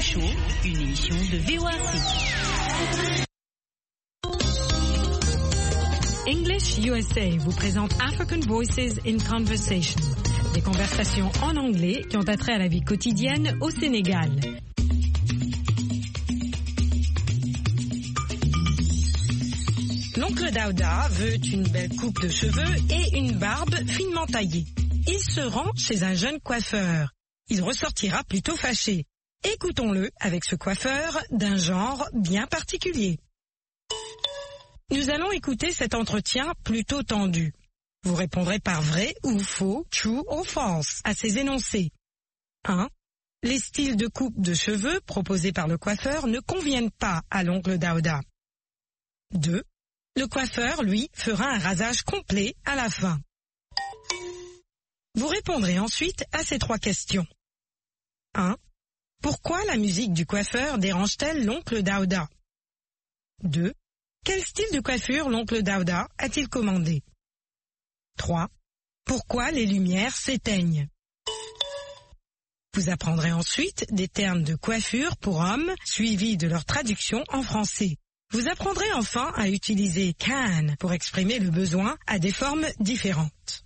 Show, une émission de VOA Afrique. English USA vous présente African Voices in Conversation, des conversations en anglais qui ont attrait à la vie quotidienne au Sénégal. L'oncle Daouda veut une belle coupe de cheveux et une barbe finement taillée. Il se rend chez un jeune coiffeur. Il ressortira plutôt fâché. Écoutons-le avec ce coiffeur d'un genre bien particulier. Nous allons écouter cet entretien plutôt tendu. Vous répondrez par vrai ou faux, true or false, à ces énoncés. 1. Les styles de coupe de cheveux proposés par le coiffeur ne conviennent pas à l'oncle Daouda. 2. Le coiffeur, lui, fera un rasage complet à la fin. Vous répondrez ensuite à ces 3 questions. 1. Pourquoi la musique du coiffeur dérange-t-elle l'oncle Daouda? 2. Quel style de coiffure l'oncle Daouda a-t-il commandé? 3. Pourquoi les lumières s'éteignent? Vous apprendrez ensuite des termes de coiffure pour hommes, suivis de leur traduction en français. Vous apprendrez enfin à utiliser can pour exprimer le besoin à des formes différentes.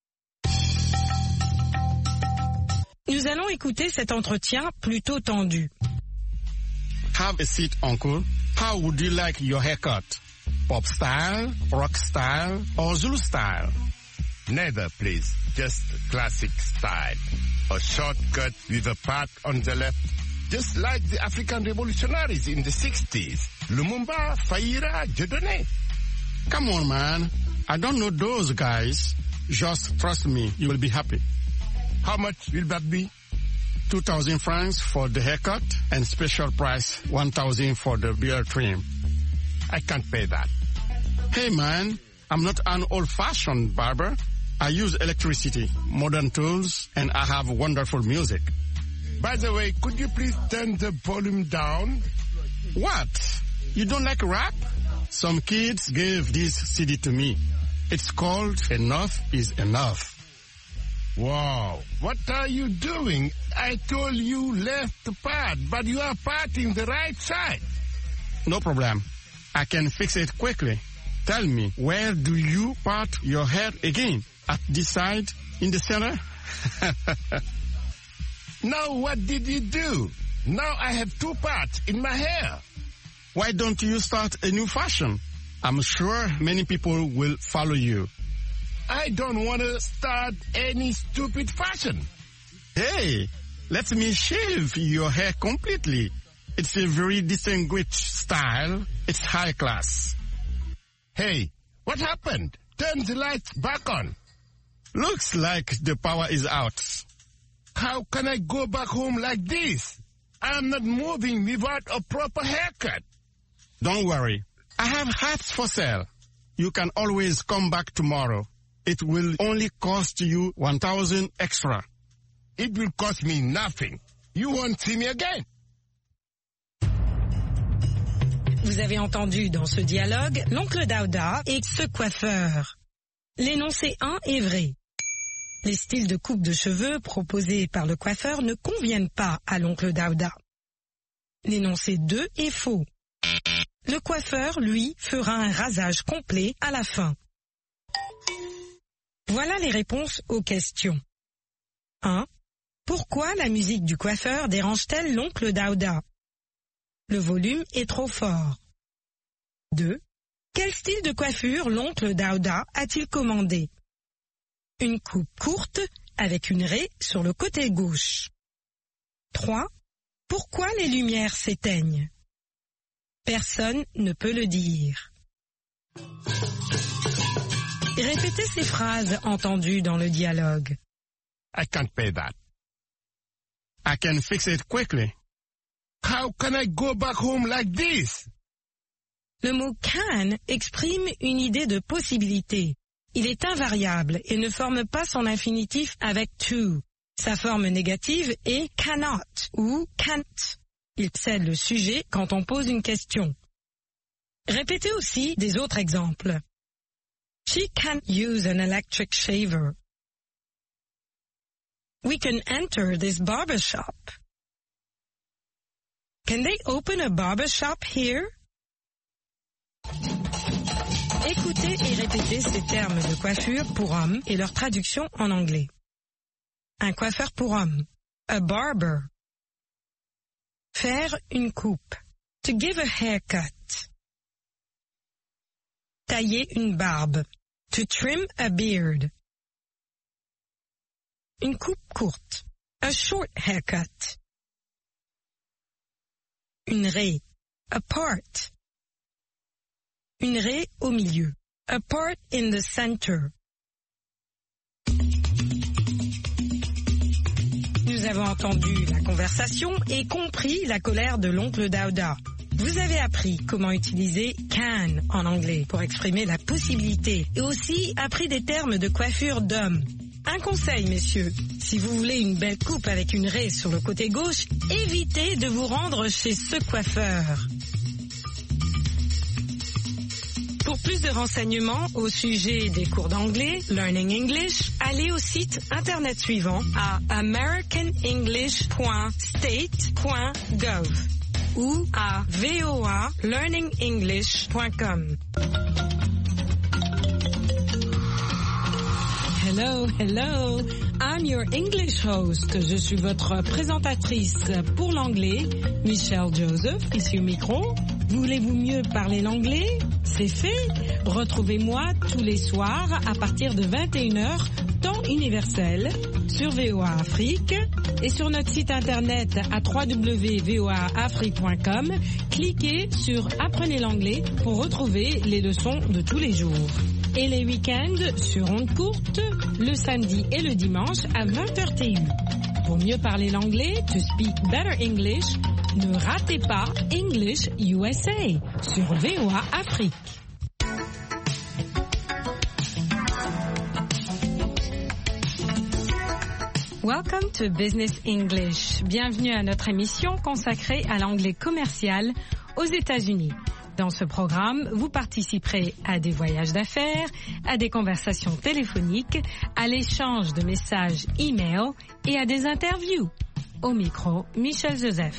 Nous allons écouter cet entretien plutôt tendu. Have a seat, uncle. How would you like your haircut? Pop style, rock style, or Zulu style? Neither, please. Just classic style. A short cut with a part on the left. Just like the African revolutionaries in the 60s. Lumumba, Faira, Dieudonné. Come on, man. I don't know those guys. Just trust me, you will be happy. How much will that be? 2,000 francs for the haircut and special price 1,000 for the beard trim. I can't pay that. Hey, man, I'm not an old-fashioned barber. I use electricity, modern tools, and I have wonderful music. By the way, could you please turn the volume down? What? You don't like rap? Some kids gave this CD to me. It's called Enough is Enough. Wow, what are you doing? I told you left part, but you are parting the right side. No problem. I can fix it quickly. Tell me, where do you part your hair again? At this side? In the center? Now what did you do? Now I have 2 parts in my hair. Why don't you start a new fashion? I'm sure many people will follow you. I don't want to start any stupid fashion. Hey, let me shave your hair completely. It's a very distinguished style. It's high class. Hey, what happened? Turn the lights back on. Looks like the power is out. How can I go back home like this? I'm not moving without a proper haircut. Don't worry. I have hats for sale. You can always come back tomorrow. It will only cost you 1,000 extra. It will cost me nothing. You won't see me again. Vous avez entendu dans ce dialogue l'oncle Daouda et ce coiffeur. L'énoncé 1 est vrai. Les styles de coupe de cheveux proposés par le coiffeur ne conviennent pas à l'oncle Daouda. L'énoncé 2 est faux. Le coiffeur, lui, fera un rasage complet à la fin. Voilà les réponses aux questions. 1. Pourquoi la musique du coiffeur dérange-t-elle l'oncle Daouda? Le volume est trop fort. 2. Quel style de coiffure l'oncle Daouda a-t-il commandé? Une coupe courte avec une raie sur le côté gauche. 3. Pourquoi les lumières s'éteignent? Personne ne peut le dire. Répétez ces phrases entendues dans le dialogue. I can't pay that. I can fix it quickly. How can I go back home like this? Le mot can exprime une idée de possibilité. Il est invariable et ne forme pas son infinitif avec to. Sa forme négative est cannot ou can't. Il cède le sujet quand on pose une question. Répétez aussi des autres exemples. She can't use an electric shaver. We can enter this barber shop. Can they open a barber shop here? Écoutez et répétez ces termes de coiffure pour hommes et leur traduction en anglais. Un coiffeur pour homme. A barber. Faire une coupe. To give a haircut. Tailler une barbe. To trim a beard. Une coupe courte. A short haircut. Une raie. A part. Une raie au milieu. A part in the center. Nous avons entendu la conversation et compris la colère de l'oncle Daouda. Vous avez appris comment utiliser can en anglais pour exprimer la possibilité et aussi appris des termes de coiffure d'homme. Un conseil, messieurs, si vous voulez une belle coupe avec une raie sur le côté gauche, évitez de vous rendre chez ce coiffeur. Pour plus de renseignements au sujet des cours d'anglais, Learning English, allez au site internet suivant à americanenglish.state.gov ou à voalearningenglish.com. Hello, hello, I'm your English host. Je suis votre présentatrice pour l'anglais, Michelle Joseph, ici au micro. Voulez-vous mieux parler l'anglais? C'est fait. Retrouvez-moi tous les soirs à partir de 21h, temps universel, sur VOA Afrique et sur notre site internet à www.voaafrique.com. Cliquez sur Apprenez l'anglais pour retrouver les leçons de tous les jours. Et les week-ends sur ondes courtes, le samedi et le dimanche à 20h TU. Pour mieux parler l'anglais, to speak better English, ne ratez pas English USA sur VOA Afrique. Welcome to Business English. Bienvenue à notre émission consacrée à l'anglais commercial aux États-Unis. Dans ce programme, vous participerez à des voyages d'affaires, à des conversations téléphoniques, à l'échange de messages e-mail et à des interviews. Au micro, Michel Joseph.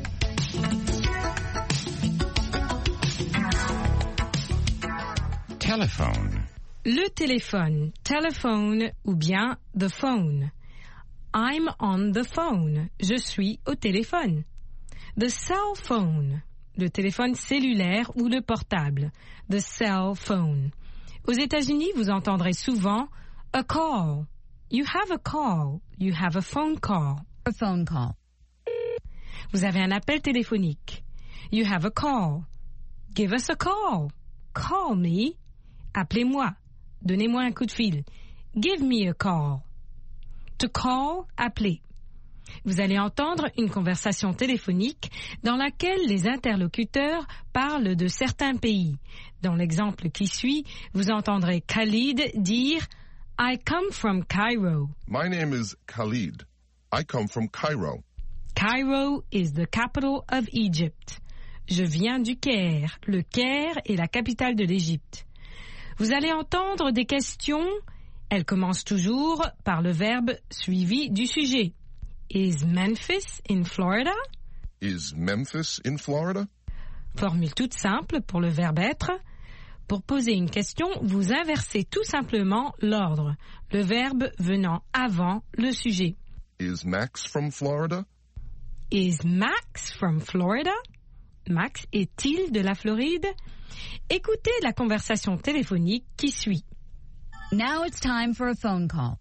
Telephone. Le téléphone, telephone ou bien the phone. I'm on the phone. Je suis au téléphone. The cell phone. Le téléphone cellulaire ou le portable. The cell phone. Aux États-Unis, vous entendrez souvent a call. You have a call. You have a phone call. A phone call. Vous avez un appel téléphonique. You have a call. Give us a call. Call me. Appelez-moi. Donnez-moi un coup de fil. Give me a call. To call, appeler. Vous allez entendre une conversation téléphonique dans laquelle les interlocuteurs parlent de certains pays. Dans l'exemple qui suit, vous entendrez Khalid dire « I come from Cairo ». My name is Khalid. I come from Cairo. Cairo is the capital of Egypt. Je viens du Caire. Le Caire est la capitale de l'Égypte. Vous allez entendre des questions. Elles commencent toujours par le verbe suivi du sujet. Is Memphis in Florida? Is Memphis in Florida? Formule toute simple pour le verbe être. Pour poser une question, vous inversez tout simplement l'ordre, le verbe venant avant le sujet. Is Max from Florida? Is Max from Florida? Max est-il de la Floride? Écoutez la conversation téléphonique qui suit. Now it's time for a phone call.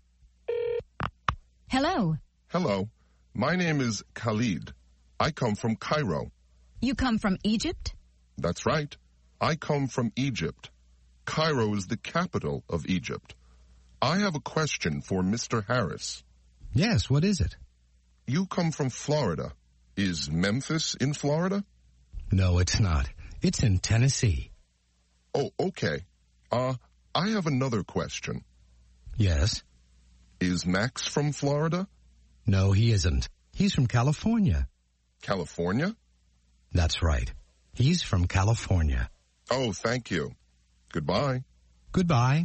Hello. Hello. My name is Khalid. I come from Cairo. You come from Egypt? That's right. I come from Egypt. Cairo is the capital of Egypt. I have a question for Mr. Harris. Yes, what is it? You come from Florida. Is Memphis in Florida? No, it's not. It's in Tennessee. Oh, okay. I have another question. Yes? Is Max from Florida? No, he isn't. He's from California. California? That's right. He's from California. Oh, thank you. Goodbye. Goodbye.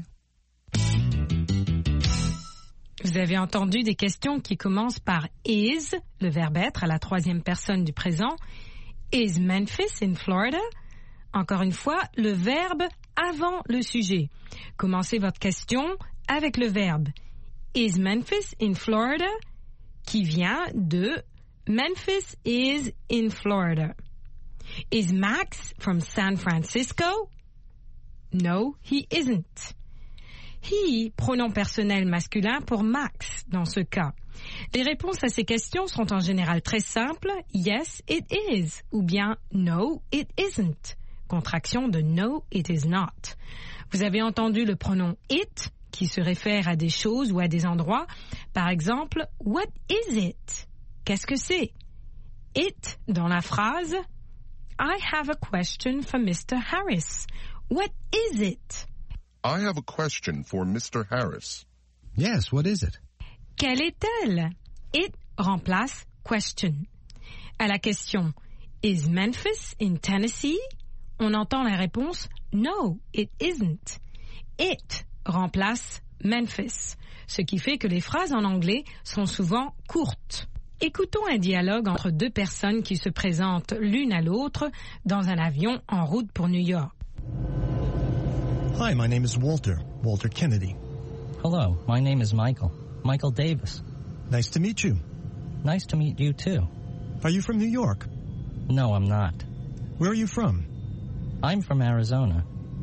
Vous avez entendu des questions qui commencent par is, le verbe être à la troisième personne du présent, Is Memphis in Florida? Encore une fois, le verbe avant le sujet. Commencez votre question avec le verbe Is Memphis in Florida? Qui vient de Memphis is in Florida. Is Max from San Francisco? No, he isn't. He, pronom personnel masculin pour Max dans ce cas. Les réponses à ces questions sont en général très simples. Yes, it is. Ou bien no, it isn't. Contraction de no, it is not. Vous avez entendu le pronom it qui se réfère à des choses ou à des endroits. Par exemple, what is it? Qu'est-ce que c'est? It dans la phrase I have a question for Mr. Harris. What is it? I have a question for Mr. Harris. Yes, what is it? Quelle est-elle? It remplace question. À la question Is Memphis in Tennessee? On entend la réponse No, it isn't. It remplace Memphis, ce qui fait que les phrases en anglais sont souvent courtes. Écoutons un dialogue entre deux personnes qui se présentent l'une à l'autre dans un avion en route pour New York. Hi, my name is Walter Kennedy. Hello, my name is Michael Davis. Nice to meet you. Nice to meet you too. Are you from New York? No, I'm not. Where are you from? I'm from Arizona.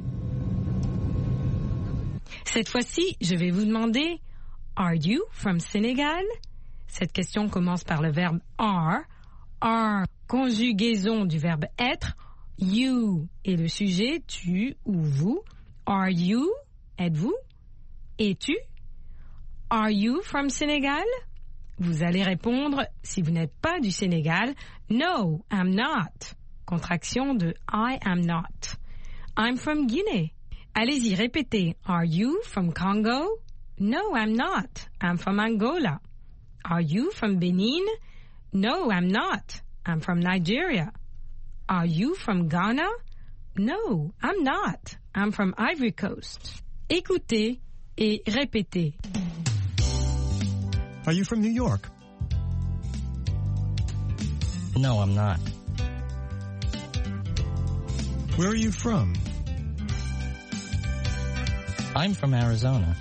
Cette fois-ci, je vais vous demander Are you from Senegal? Cette question commence par le verbe are, conjugaison du verbe être, you est le sujet, tu ou vous. Are you? Êtes-vous? Es-tu? Are you from Senegal? Vous allez répondre, si vous n'êtes pas du Sénégal, No, I'm not. Contraction de I am not. I'm from Guinea. Allez-y, répétez. Are you from Congo? No, I'm not. I'm from Angola. Are you from Benin? No, I'm not. I'm from Nigeria. Are you from Ghana? No, I'm not. I'm from Ivory Coast. Écoutez et répétez. Are you from New York? No, I'm not. Where are you from? I'm from Arizona.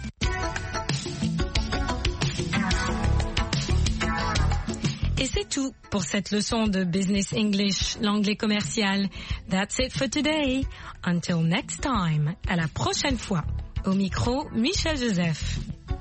Et c'est tout pour cette leçon de Business English, l'anglais commercial. That's it for today. Until next time. À la prochaine fois. Au micro, Michel Joseph.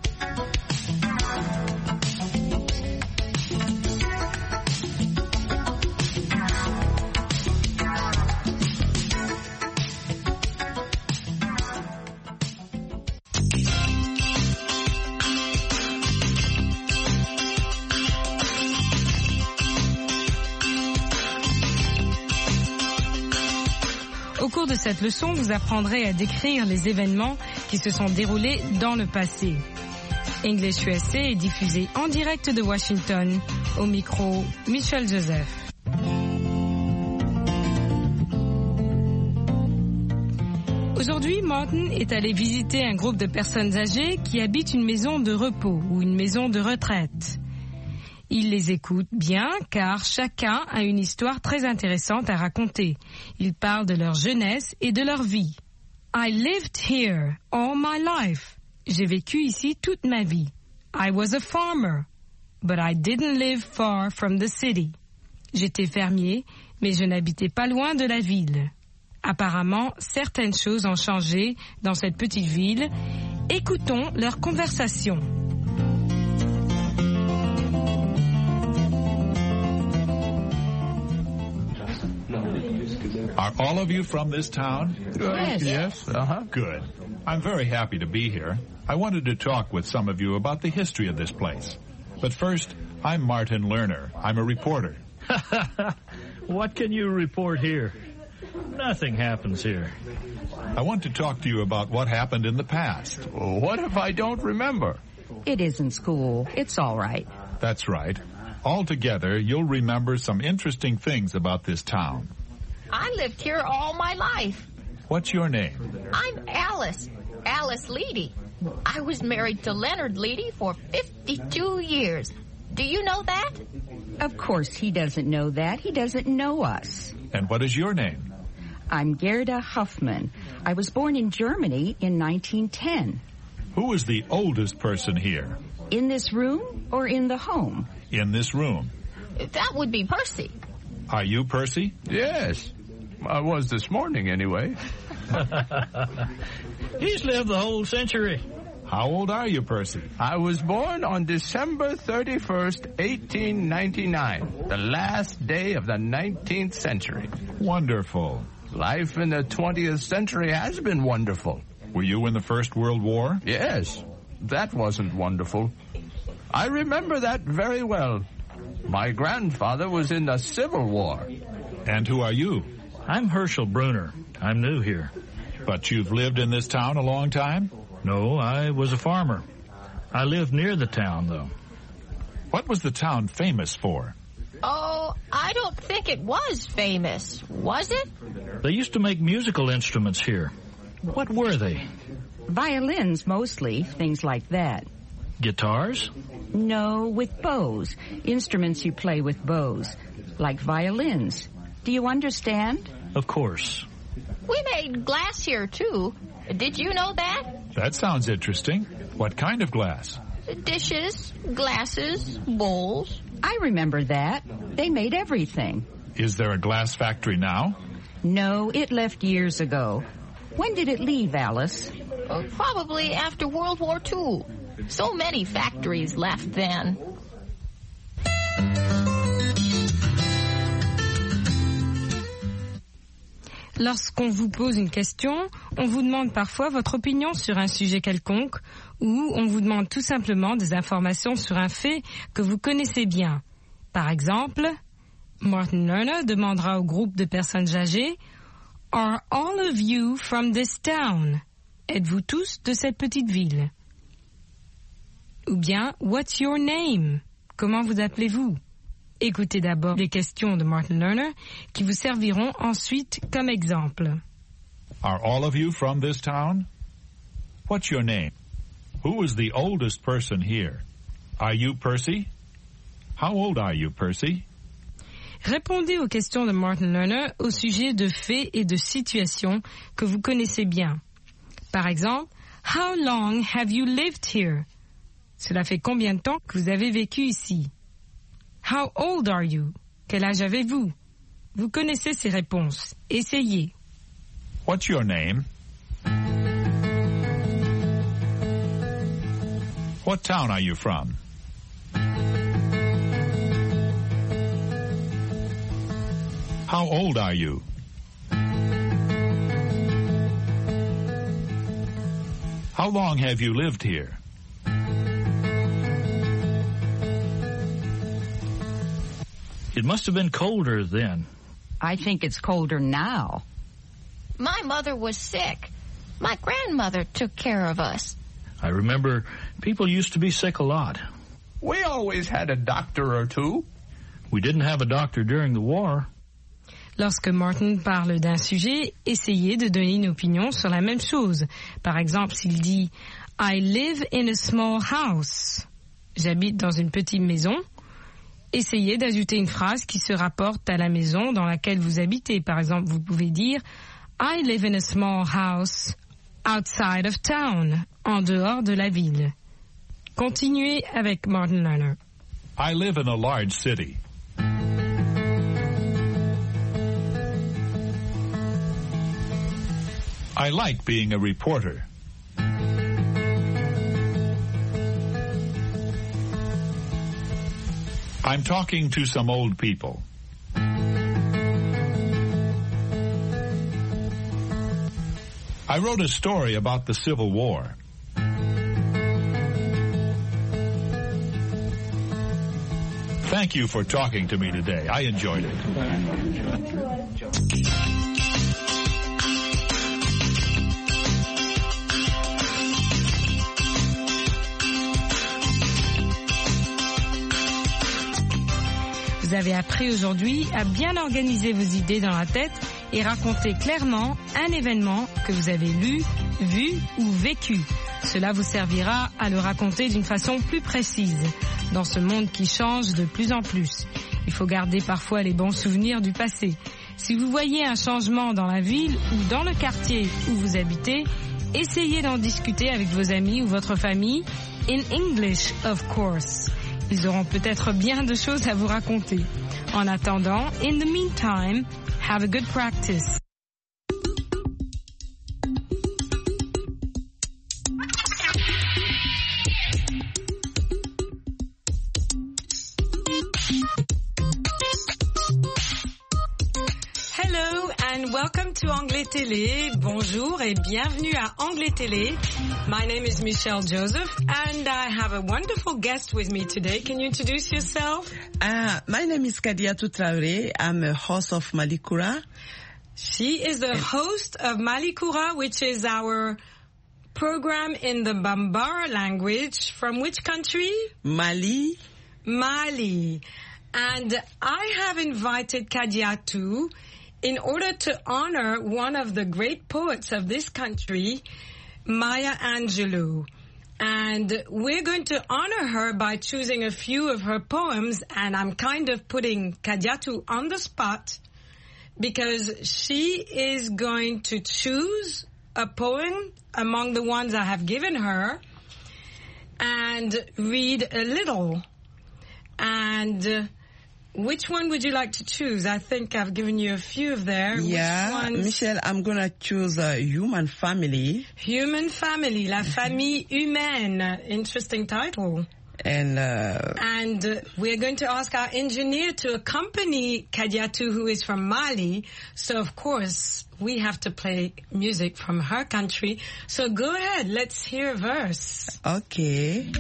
Au cours de cette leçon, vous apprendrez à décrire les événements qui se sont déroulés dans le passé. English USA est diffusé en direct de Washington. Au micro, Michel Joseph. Aujourd'hui, Martin est allé visiter un groupe de personnes âgées qui habitent une maison de repos ou une maison de retraite. Il les écoute bien car chacun a une histoire très intéressante à raconter. Ils parlent de leur jeunesse et de leur vie. I lived here all my life. J'ai vécu ici toute ma vie. I was a farmer, but I didn't live far from the city. J'étais fermier, mais je n'habitais pas loin de la ville. Apparemment, certaines choses ont changé dans cette petite ville. Écoutons leur conversation. Are all of you from this town? Yes. Good. I'm very happy to be here. I wanted to talk with some of you about the history of this place. But first, I'm Martin Lerner. I'm a reporter. What can you report here? Nothing happens here. I want to talk to you about what happened in the past. What if I don't remember? It isn't school. It's all right. That's right. Altogether, you'll remember some interesting things about this town. I lived here all my life. What's your name? I'm Alice Leedy. I was married to Leonard Leedy for 52 years. Do you know that? Of course he doesn't know that. He doesn't know us. And what is your name? I'm Gerda Huffman. I was born in Germany in 1910. Who is the oldest person here? In this room or in the home? In this room. That would be Percy. Are you Percy? Yes. I was this morning, anyway. He's lived the whole century. How old are you, Percy? I was born on December 31st, 1899, the last day of the 19th century. Wonderful. Life in the 20th century has been wonderful. Were you in the First World War? Yes. That wasn't wonderful. I remember that very well. My grandfather was in the Civil War. And who are you? I'm Herschel Bruner. I'm new here. But you've lived in this town a long time? No, I was a farmer. I lived near the town, though. What was the town famous for? Oh, I don't think it was famous, was it? They used to make musical instruments here. What were they? Violins, mostly, things like that. Guitars? No, with bows. Instruments you play with bows, like violins. Do you understand? Of course. We made glass here, too. Did you know that? That sounds interesting. What kind of glass? Dishes, glasses, bowls. I remember that. They made everything. Is there a glass factory now? No, it left years ago. When did it leave, Alice? Probably after World War II. So many factories left then. Lorsqu'on vous pose une question, on vous demande parfois votre opinion sur un sujet quelconque ou on vous demande tout simplement des informations sur un fait que vous connaissez bien. Par exemple, Martin Lerner demandera au groupe de personnes âgées « Are all of you from this town? » Êtes-vous tous de cette petite ville? Ou bien « What's your name? » Comment vous appelez-vous? Écoutez d'abord les questions de Martin Lerner qui vous serviront ensuite comme exemple. Are all of you from this town? What's your name? Who is the oldest person here? Are you Percy? How old are you, Percy? Répondez aux questions de Martin Lerner au sujet de faits et de situations que vous connaissez bien. Par exemple, How long have you lived here? Cela fait combien de temps que vous avez vécu ici? How old are you? Quel âge avez-vous? Vous connaissez ces réponses. Essayez. What's your name? What town are you from? How old are you? How long have you lived here? It must have been colder then. I think it's colder now. My mother was sick. My grandmother took care of us. I remember people used to be sick a lot. We always had a doctor or two. We didn't have a doctor during the war. Lorsque Martin parle d'un sujet, essayez de donner une opinion sur la même chose. Par exemple, s'il dit « I live in a small house ». J'habite dans une petite maison. Essayez d'ajouter une phrase qui se rapporte à la maison dans laquelle vous habitez. Par exemple, vous pouvez dire « I live in a small house outside of town », en dehors de la ville. Continuez avec Martin Lerner. I live in a large city. I like being a reporter. I'm talking to some old people. I wrote a story about the Civil War. Thank you for talking to me today. I enjoyed it. Vous avez appris aujourd'hui à bien organiser vos idées dans la tête et raconter clairement un événement que vous avez lu, vu ou vécu. Cela vous servira à le raconter d'une façon plus précise, dans ce monde qui change de plus en plus. Il faut garder parfois les bons souvenirs du passé. Si vous voyez un changement dans la ville ou dans le quartier où vous habitez, essayez d'en discuter avec vos amis ou votre famille, in English, of course. Ils auront peut-être bien de choses à vous raconter. En attendant, in the meantime, have a good practice. Hello and welcome to Anglais Télé. Bonjour et bienvenue à Anglais Télé. My name is Michelle Joseph and I have a wonderful guest with me today. Can you introduce yourself? My name is Kadiatou Traoré. I'm a host of Malikura. She is the host of Malikura, which is our program in the Bambara language. From which country? Mali. And I have invited Kadiatou in order to honor one of the great poets of this country, Maya Angelou. And we're going to honor her by choosing a few of her poems, and I'm kind of putting Kadiatou on the spot because she is going to choose a poem among the ones I have given her and read a little. And which one would you like to choose? I think I've given you a few of there. Yeah, Michelle, I'm going to choose Human Family. Human Family, La Famille Humaine. Interesting title. And we're going to ask our engineer to accompany Kadiatou, who is from Mali. So, of course, we have to play music from her country. So go ahead, let's hear a verse. Okay.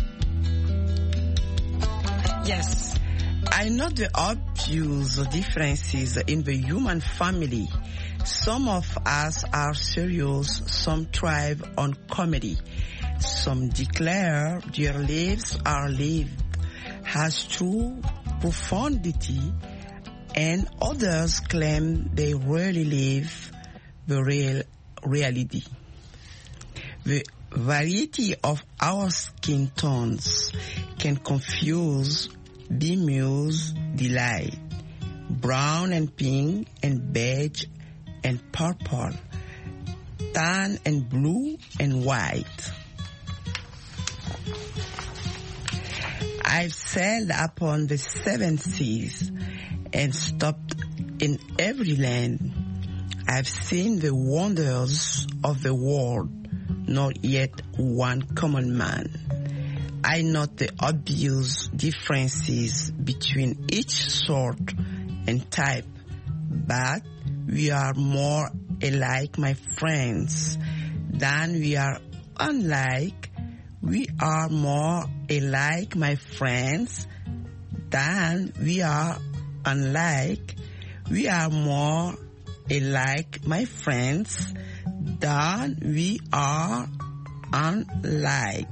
Yes. I know the obvious differences in the human family. Some of us are serious, some thrive on comedy. Some declare their lives are lived as true profundity, and others claim they really live the real reality. The variety of our skin tones can confuse, bemuse, delight. Brown and pink and beige and purple, tan and blue and white. I've sailed upon the seven seas and stopped in every land. I've seen the wonders of the world, not yet one common man. I note the obvious differences between each sort and type, but we are more alike, my friends, than we are unlike. We are more alike, my friends, than we are unlike. We are more alike, my friends, than we are unlike.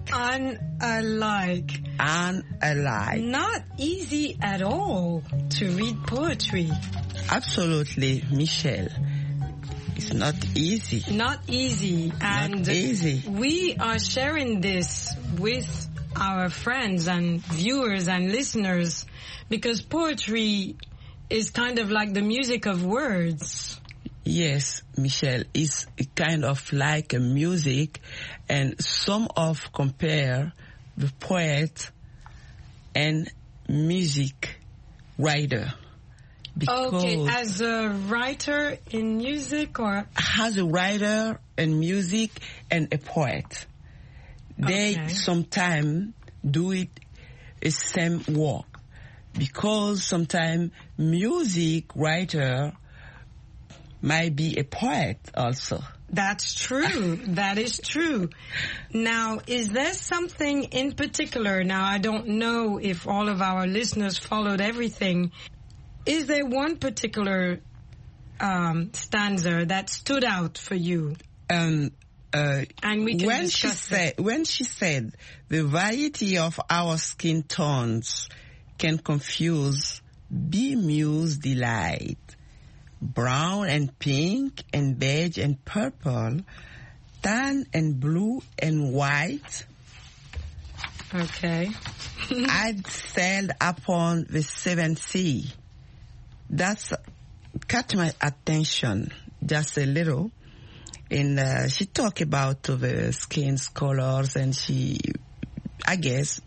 Unalike. Not easy at all to read poetry. Absolutely, Michelle. It's not easy. Not easy. Not easy. We are sharing this with our friends and viewers and listeners because poetry is kind of like the music of words. Yes, Michelle, it's kind of like a music, and some of compare the poet and music writer. Okay, as a writer in music or? As a writer in music and a poet. They sometimes do it the same work because sometimes music writer might be a poet also. That's true. That is true. Now, is there something in particular? Now, I don't know if all of our listeners followed everything. Is there one particular stanza that stood out for you? And we can discuss when she said, the variety of our skin tones can confuse, bemuse delight. Brown and pink and beige and purple, tan and blue and white. Okay. I'd sailed upon the seventh sea. That's caught my attention just a little. And she talked about the skin's colors, and she, I guess,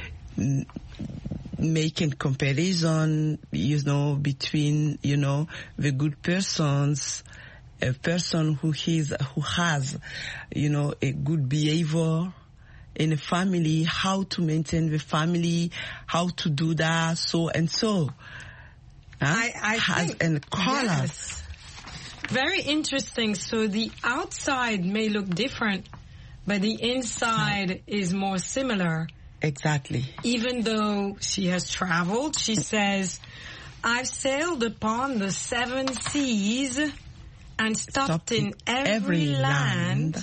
making comparison, between, the good persons, a person who has, a good behavior in a family, how to maintain the family, how to do that, so and so. I think, and color. Yes. Very interesting. So the outside may look different, but the inside is more similar. Exactly. Even though she has traveled, she says, I've sailed upon the 7 seas and stopped in every land.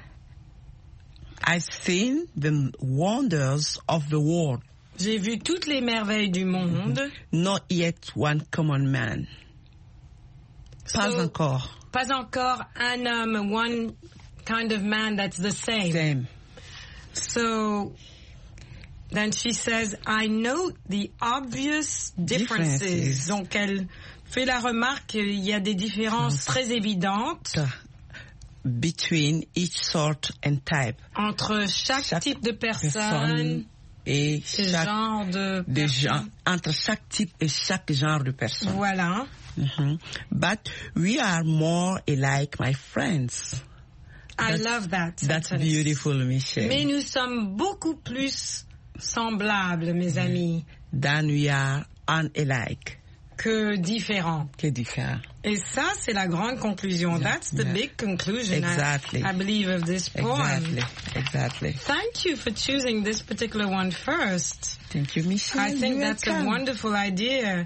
I've seen the wonders of the world. J'ai vu toutes les merveilles du monde. Not yet one common man. Pas encore. Pas encore un homme, one kind of man that's the same. Same. So then she says, I note the obvious differences. Donc elle fait la remarque qu'il y a des différences très évidentes. Between each sort and type. Entre chaque type de personne et chaque genre de gens, entre chaque type et chaque genre de personne. Voilà. Mm-hmm. But we are more alike, my friends. I love that. That's beautiful, Michelle. Mais nous sommes beaucoup plus semblables, mes amis. Than we are unalike. Que différents. Et ça, c'est la grande conclusion. That's the big conclusion, exactly. I believe, of this poem. Exactly. Thank you for choosing this particular one first. Thank you, Michelle. I think that's a wonderful idea.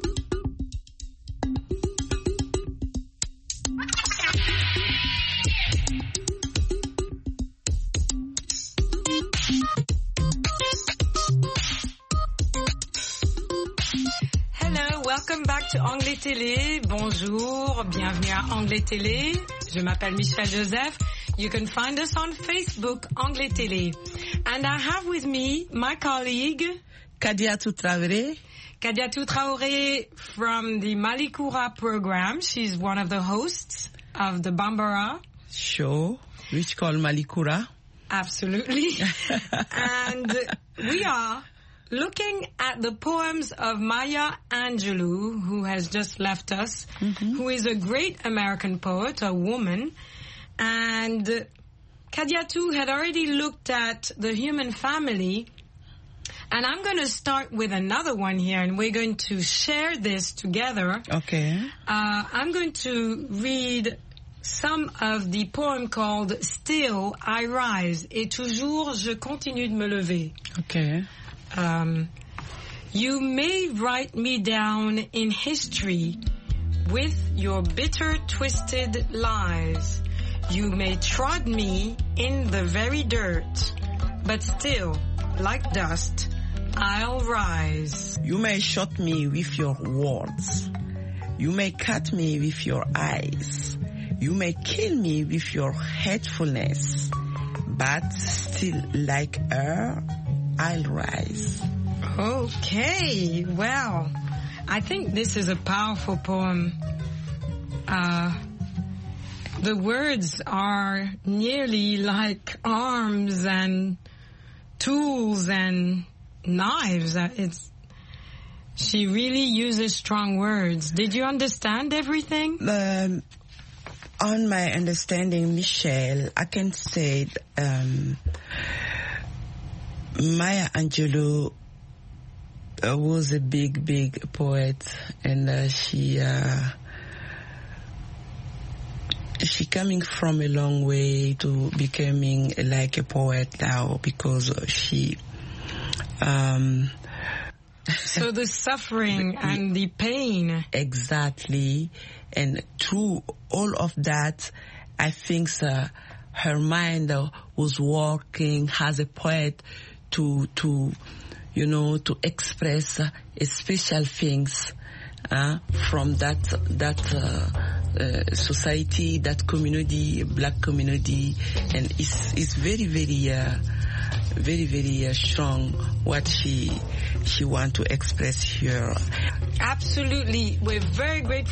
Welcome back to Anglais Télé. Bonjour, bienvenue à Anglais Télé. Je m'appelle Michelle Joseph. You can find us on Facebook, Anglais Télé. And I have with me my colleague, Kadiatou Traoré. Kadiatou Traoré from the Malikoura program. She's one of the hosts of the Bambara show, which called Malikoura. Absolutely. And we are looking at the poems of Maya Angelou, who has just left us, who is a great American poet, a woman. And Kadiatou had already looked at the human family. And I'm going to start with another one here, and we're going to share this together. Okay. I'm going to read some of the poem called Still I Rise, et toujours je continue de me lever. Okay. You may write me down in history with your bitter, twisted lies. You may trod me in the very dirt, but still, like dust, I'll rise. You may shot me with your words. You may cut me with your eyes. You may kill me with your hatefulness, but still, like her, I'll rise. Okay, well, I think this is a powerful poem. The words are nearly like arms and tools and knives. She really uses strong words. Did you understand everything? On my understanding, Michelle, I can say Maya Angelou was a big poet, and she coming from a long way to becoming like a poet now, because she so the suffering and the pain. Exactly. And through all of that, I think her mind was working as a poet to express special things from that society, that community, black community, and it's very, very strong what she want to express here. Absolutely. We're very grateful